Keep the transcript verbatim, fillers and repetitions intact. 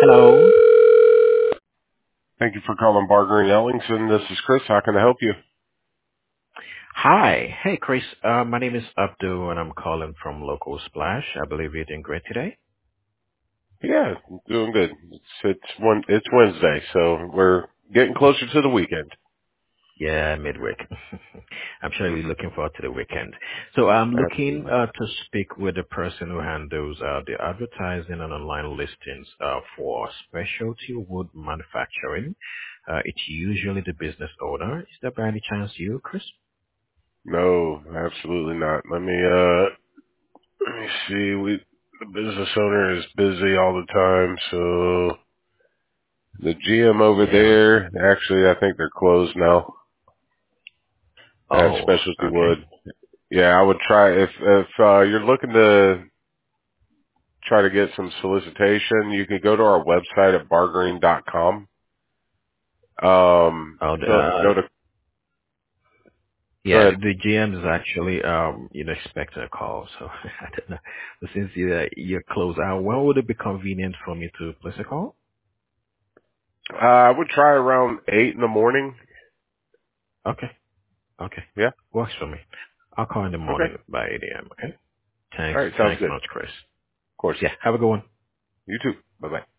Hello. Thank you for calling Barger and Ellingson. This is Chris. How can I help you? Hi. Hey, Chris. Uh, my name is Abdul, and I'm calling from Local Splash. I believe you're doing great today. Yeah, doing good. It's it's one it's Wednesday, so we're getting closer to the weekend. Yeah, midweek. I'm sure you're looking forward to the weekend. So I'm looking Absolutely. uh, to speak with the person who handles uh, the advertising and online listings uh, for specialty wood manufacturing. Uh, it's usually the business owner. Is that by any chance you, Chris? No, absolutely not. Let me uh let me see. We the business owner is busy all the time, so the G M over Yeah. there, actually I think they're closed now at Oh, Specialty okay. Wood. Yeah, I would try if if uh you're looking to try to get some solicitation, you can go to our website at bargering dot com. Um, Oh, the, go uh, go to go Yeah, the, ahead. the G M is actually, um, you know, expecting a call, so I don't know. But since you, uh, you're close out, when would it be convenient for me to place a call? Uh, I would try around eight in the morning. Okay, okay. Yeah. Works for me. I'll call in the Okay. morning by eight a m, okay? All Thanks, right. Sounds thanks good. much, Chris. Of course. Yeah, have a good one. You too. Bye bye.